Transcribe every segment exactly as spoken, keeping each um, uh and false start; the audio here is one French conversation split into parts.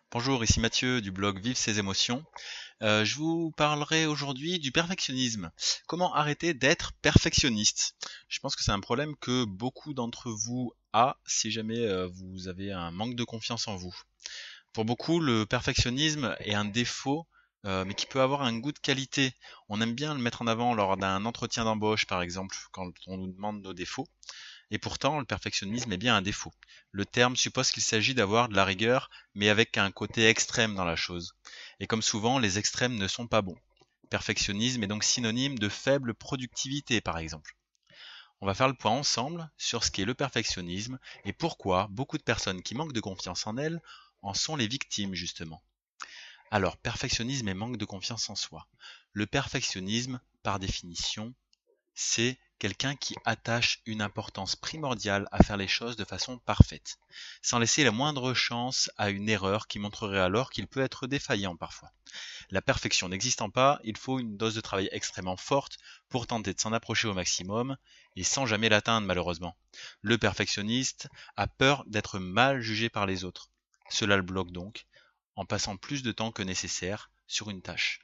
Bonjour, ici Mathieu du blog Vive ses émotions. Euh, je vous parlerai aujourd'hui du perfectionnisme. Comment arrêter d'être perfectionniste? Je pense que c'est un problème que beaucoup d'entre vous a si jamais euh, vous avez un manque de confiance en vous. Pour beaucoup, le perfectionnisme est un défaut, euh, mais qui peut avoir un goût de qualité. On aime bien le mettre en avant lors d'un entretien d'embauche, par exemple, quand on nous demande nos défauts. Et pourtant, le perfectionnisme est bien un défaut. Le terme suppose qu'il s'agit d'avoir de la rigueur, mais avec un côté extrême dans la chose. Et comme souvent, les extrêmes ne sont pas bons. Perfectionnisme est donc synonyme de faible productivité, par exemple. On va faire le point ensemble sur ce qu'est le perfectionnisme et pourquoi beaucoup de personnes qui manquent de confiance en elles en sont les victimes, justement. Alors, perfectionnisme et manque de confiance en soi. Le perfectionnisme, par définition, c'est quelqu'un qui attache une importance primordiale à faire les choses de façon parfaite, sans laisser la moindre chance à une erreur qui montrerait alors qu'il peut être défaillant parfois. La perfection n'existant pas, il faut une dose de travail extrêmement forte pour tenter de s'en approcher au maximum, et sans jamais l'atteindre malheureusement. Le perfectionniste a peur d'être mal jugé par les autres. Cela le bloque donc, en passant plus de temps que nécessaire sur une tâche.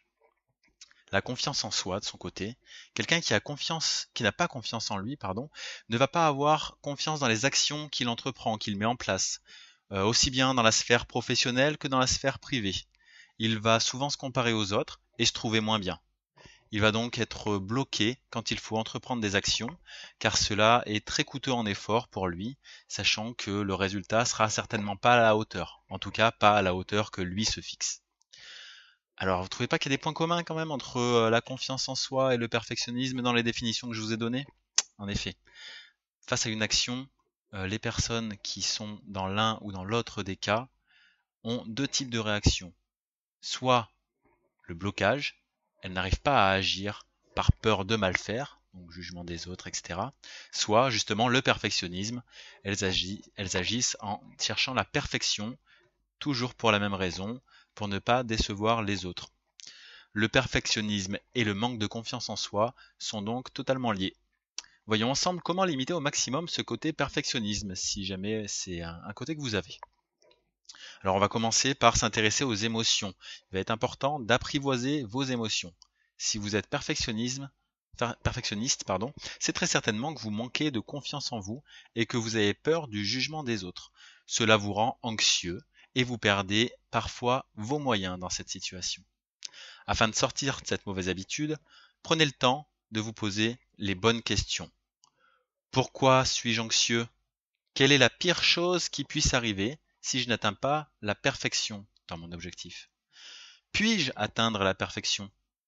La confiance en soi, de son côté, quelqu'un qui a confiance, qui n'a pas confiance en lui, pardon, ne va pas avoir confiance dans les actions qu'il entreprend, qu'il met en place, euh, aussi bien dans la sphère professionnelle que dans la sphère privée. Il va souvent se comparer aux autres et se trouver moins bien. Il va donc être bloqué quand il faut entreprendre des actions, car cela est très coûteux en effort pour lui, sachant que le résultat sera certainement pas à la hauteur, en tout cas pas à la hauteur que lui se fixe. Alors, vous trouvez pas qu'il y a des points communs quand même entre euh, la confiance en soi et le perfectionnisme dans les définitions que je vous ai données? En effet, face à une action, euh, les personnes qui sont dans l'un ou dans l'autre des cas ont deux types de réactions. Soit le blocage, elles n'arrivent pas à agir par peur de mal faire, donc jugement des autres, et cetera. Soit justement le perfectionnisme, elles, agi- elles agissent en cherchant la perfection, toujours pour la même raison, pour ne pas décevoir les autres. Le perfectionnisme et le manque de confiance en soi sont donc totalement liés. Voyons ensemble comment limiter au maximum ce côté perfectionnisme, si jamais c'est un, un côté que vous avez. Alors on va commencer par s'intéresser aux émotions. Il va être important d'apprivoiser vos émotions. Si vous êtes perfectionnisme, perfectionniste, pardon, c'est très certainement que vous manquez de confiance en vous et que vous avez peur du jugement des autres. Cela vous rend anxieux et vous perdez parfois vos moyens dans cette situation. Afin de sortir de cette mauvaise habitude, prenez le temps de vous poser les bonnes questions. Pourquoi suis-je anxieux? Quelle est la pire chose qui puisse arriver si je n'atteins pas la perfection dans mon objectif? Puis-je atteindre la perfection?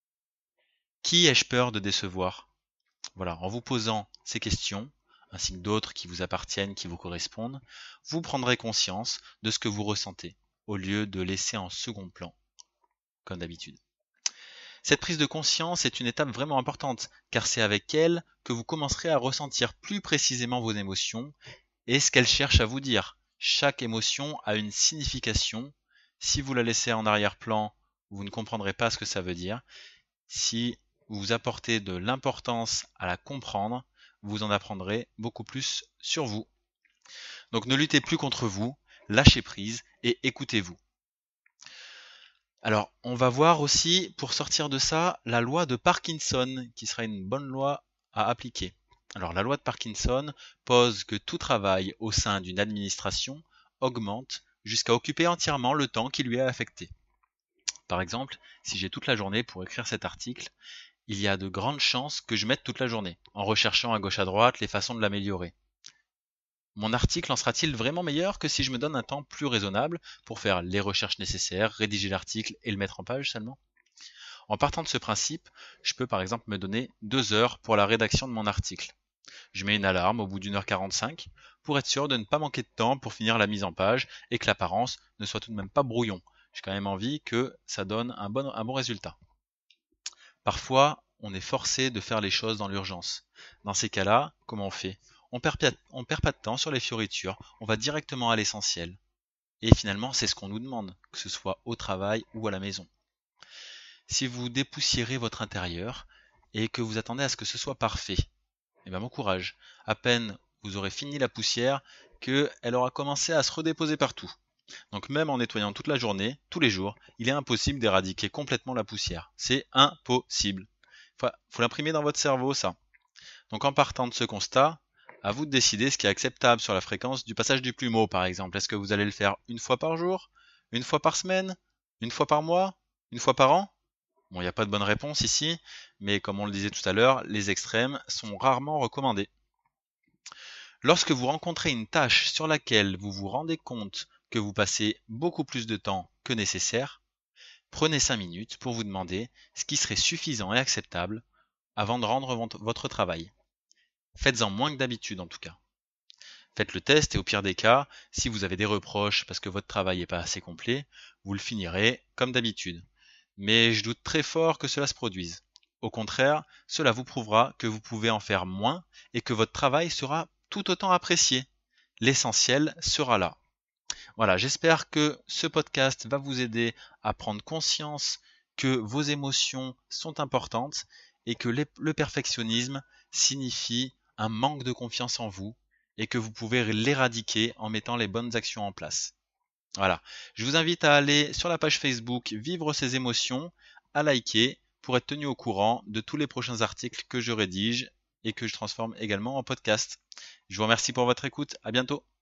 Qui ai-je peur de décevoir? Voilà, en vous posant ces questions, ainsi que d'autres qui vous appartiennent, qui vous correspondent, vous prendrez conscience de ce que vous ressentez, au lieu de laisser en second plan, comme d'habitude. Cette prise de conscience est une étape vraiment importante, car c'est avec elle que vous commencerez à ressentir plus précisément vos émotions et ce qu'elles cherchent à vous dire. Chaque émotion a une signification. Si vous la laissez en arrière-plan, vous ne comprendrez pas ce que ça veut dire. Si vous apportez de l'importance à la comprendre, vous en apprendrez beaucoup plus sur vous. Donc ne luttez plus contre vous, lâchez prise et écoutez-vous. Alors, on va voir aussi, pour sortir de ça, la loi de Parkinson, qui sera une bonne loi à appliquer. Alors, la loi de Parkinson pose que tout travail au sein d'une administration augmente jusqu'à occuper entièrement le temps qui lui est affecté. Par exemple, si j'ai toute la journée pour écrire cet article, il y a de grandes chances que je mette toute la journée, en recherchant à gauche à droite les façons de l'améliorer. Mon article en sera-t-il vraiment meilleur que si je me donne un temps plus raisonnable pour faire les recherches nécessaires, rédiger l'article et le mettre en page seulement? En partant de ce principe, je peux par exemple me donner deux heures pour la rédaction de mon article. Je mets une alarme au bout d'une heure quarante-cinq pour être sûr de ne pas manquer de temps pour finir la mise en page et que l'apparence ne soit tout de même pas brouillon. J'ai quand même envie que ça donne un bon, un bon résultat. Parfois, on est forcé de faire les choses dans l'urgence. Dans ces cas-là, comment on fait? On perd, on perd pas de temps sur les fioritures, on va directement à l'essentiel. Et finalement, c'est ce qu'on nous demande, que ce soit au travail ou à la maison. Si vous dépoussiérez votre intérieur et que vous attendez à ce que ce soit parfait, eh bien bon courage. À peine vous aurez fini la poussière qu'elle aura commencé à se redéposer partout. Donc même en nettoyant toute la journée, tous les jours, il est impossible d'éradiquer complètement la poussière. C'est impossible. Faut, faut l'imprimer dans votre cerveau, ça. Donc en partant de ce constat, à vous de décider ce qui est acceptable sur la fréquence du passage du plumeau, par exemple. Est-ce que vous allez le faire une fois par jour, une fois par semaine, une fois par mois, une fois par an? Bon, il n'y a pas de bonne réponse ici, mais comme on le disait tout à l'heure, les extrêmes sont rarement recommandés. Lorsque vous rencontrez une tâche sur laquelle vous vous rendez compte que vous passez beaucoup plus de temps que nécessaire, prenez cinq minutes pour vous demander ce qui serait suffisant et acceptable avant de rendre votre travail. Faites-en moins que d'habitude en tout cas. Faites le test et au pire des cas, si vous avez des reproches parce que votre travail n'est pas assez complet, vous le finirez comme d'habitude. Mais je doute très fort que cela se produise. Au contraire, cela vous prouvera que vous pouvez en faire moins et que votre travail sera tout autant apprécié. L'essentiel sera là. Voilà, j'espère que ce podcast va vous aider à prendre conscience que vos émotions sont importantes et que le perfectionnisme signifie un manque de confiance en vous et que vous pouvez l'éradiquer en mettant les bonnes actions en place. Voilà, je vous invite à aller sur la page Facebook Vivre ses émotions, à liker pour être tenu au courant de tous les prochains articles que je rédige et que je transforme également en podcast. Je vous remercie pour votre écoute, à bientôt.